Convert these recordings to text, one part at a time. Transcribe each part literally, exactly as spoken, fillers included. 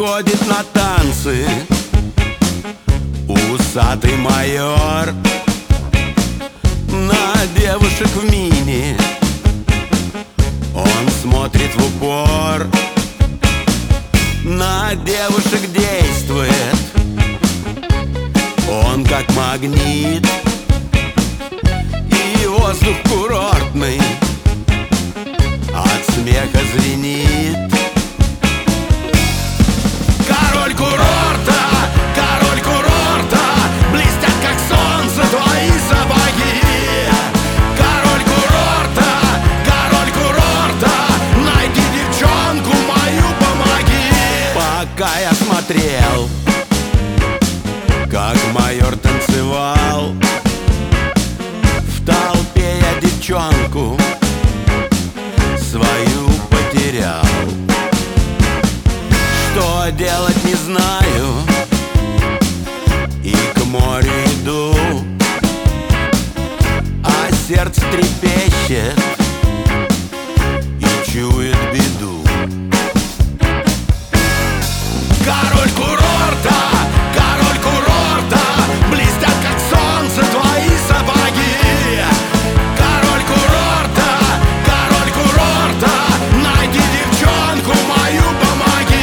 ходит на танцы усатый майор. На девушек в мини он смотрит в упор. На девушек действует он как магнит. И воздух курортный от смеха звенит. Король курорта, король курорта, блестят как солнце твои сапоги. Король курорта, король курорта, найди девчонку мою, помоги. Пока я смотрел, как майор танцевал, в толпе я девчонку свою потерял. Что делать не знаю, и к морю иду, а сердце трепещет и чует беду. Король курорта, король курорта, блестят как солнце твои сапоги. Король курорта, король курорта, найди девчонку мою, помоги.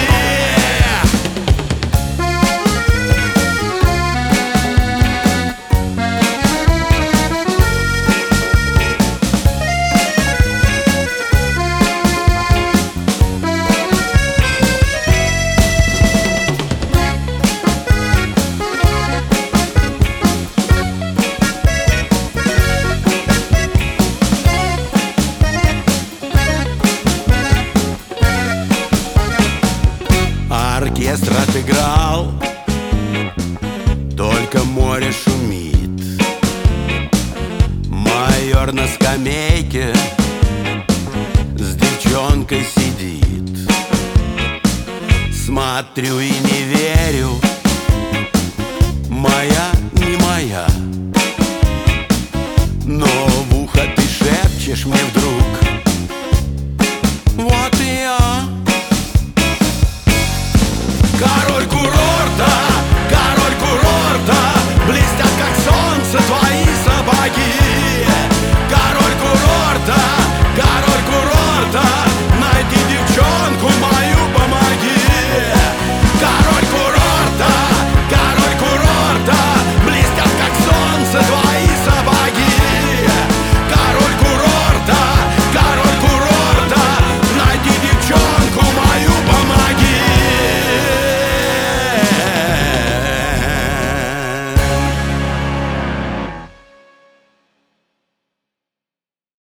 Оркестр отыграл, только море шумит. Майор на скамейке с девчонкой сидит. Смотрю и не верю, моя не моя. Но в ухо ты шепчешь мне вдруг: вот и я. Король